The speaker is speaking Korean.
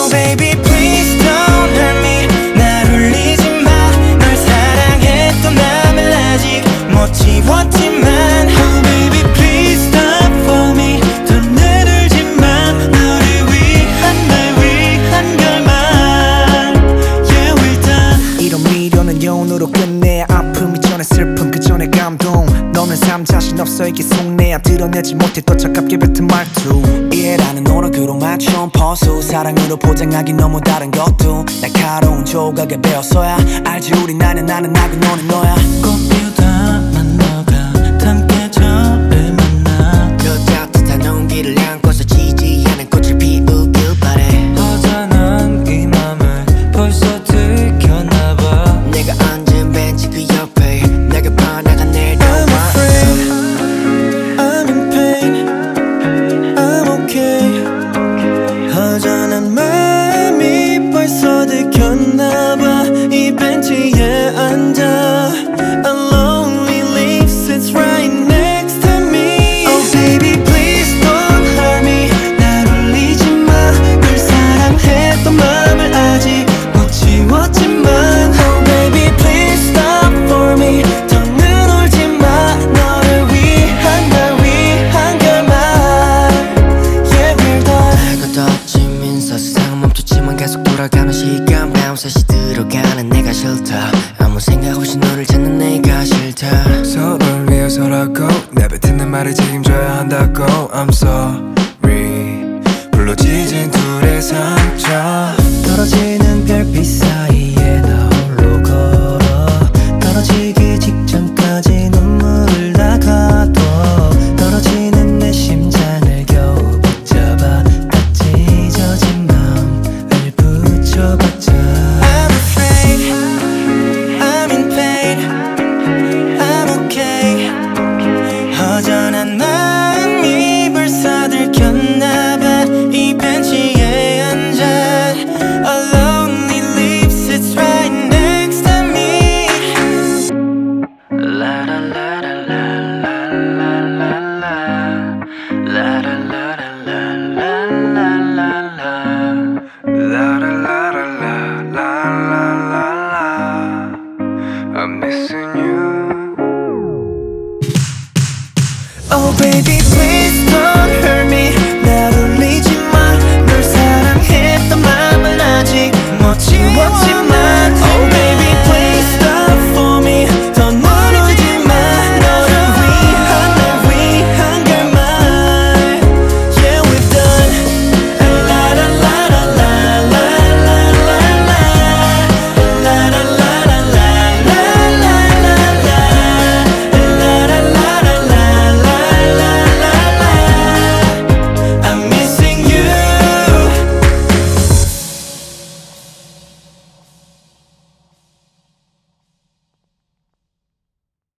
baby please don't hurt me 날 울리지 마 널 사랑했던 남을 아직 못 지웠지만 Oh baby please stop for me 더 내들지 마 너를 위한 날 위한 결말 Yeah we're done 이런 미련은 영혼으로 끝내 아픔이 전에 슬픔 그 전에 감동 너는 삶 자신 없어 이게 속내야 드러내지 못해 또 차갑게 뱉은 말투 이해라는 노력으로 맞춘 퍼수 사랑으로 포장하기 너무 다른 것도 날카로운 조각에 배웠어야 알지 우리 나는 나고 너는 너야 꽃 피우다만 너가 함께 저를 만나 그 따뜻한 온기를 안고서 지지하는 꽃을 피우길 바래 허전한 이 맘을 벌써 들켰나봐 내가 앉은 벤치 그 옆에 내게 번화가 내려와 I'm afraid I'm in pain I'm okay 허전한 마음이 벌써 들켰나봐 이 벤치에 앉아 A lonely leaf sits right next to me Oh baby please don't hurt me 날 울리지 마 널 사랑했던 맘을 아직 못 지웠지만 Oh baby please stop for me 더는 울지 마 너를 위한 날 위한 결말 Yeah we're done 알고 덧지면서 세상은 멈췄지만 계속 돌아가는 시간 밤새시 들어가는 내가 싫다 아무 생각 없이 너를 찾는 내가 싫다 서로를 위해서라고 내뱉는 말을 책임져야 한다고 I'm sorry 불로 지진 둘의 삶